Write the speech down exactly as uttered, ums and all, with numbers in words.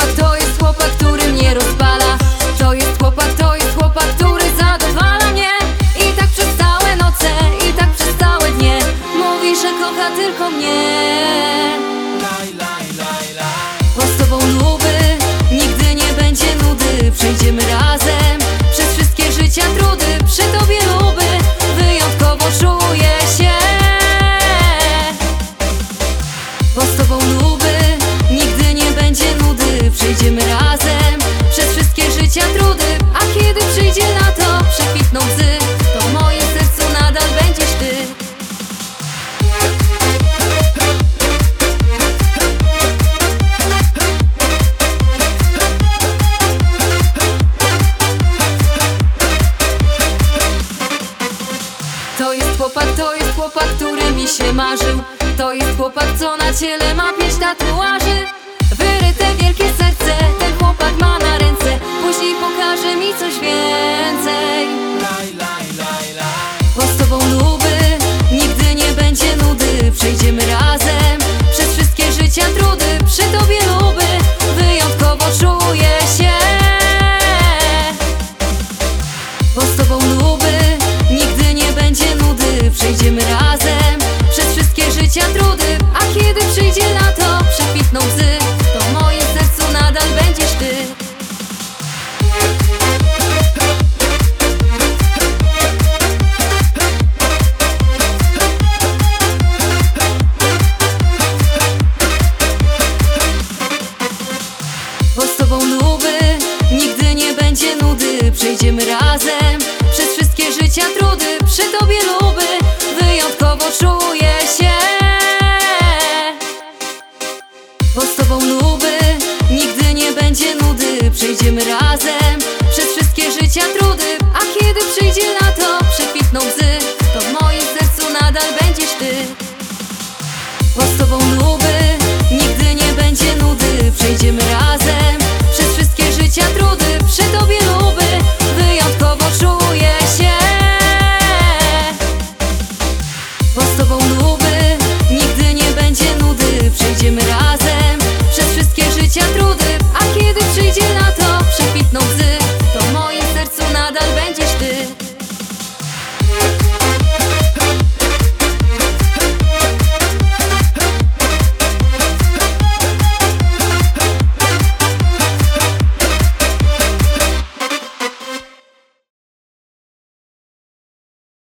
chłopak, to jest chłopak, który mnie rozpala. To jest chłopak, to jest chłopak, który zadowala mnie. I tak przez całe noce, i tak przez całe dnie mówi, że kocha tylko mnie. Bo z tobą luby, nigdy nie będzie nudy. Przejdziemy razem przez wszystkie życia trudy. Przy tobie luby, wyjątkowo czuję się. Bo z tobą luby, nigdy nie będzie nudy. Przejdziemy razem przez wszystkie życia trudy. A kiedy przyjdzie na to, przekwitną łzy, to w moim sercu nadal będziesz ty. To jest chłopak, to jest chłopak, który mi się marzył. To jest chłopak, co na ciele ma pięć tatuaży. Wyryte wielkie serce, ten chłopak ma na ręce. Później pokaże mi coś więcej. Bo z tobą luby, nigdy nie będzie nudy. Przejdziemy razem przez wszystkie życia trudy. Przy tobie luby, wyjątkowo czuję się. Bo z tobą luby, nigdy nie będzie nudy. Przejdziemy razem przez wszystkie życia trudy. A kiedy przyjdzie na to, przekwitną łzy, to w moim sercu nadal będziesz ty. Bo z tobą luby, nigdy nie będzie nudy. Przejdziemy razem przez wszystkie życia trudy. Przy tobie luby, wyjątkowo czuję się. Bo z tobą luby, nigdy nie będzie nudy. Przejdziemy razem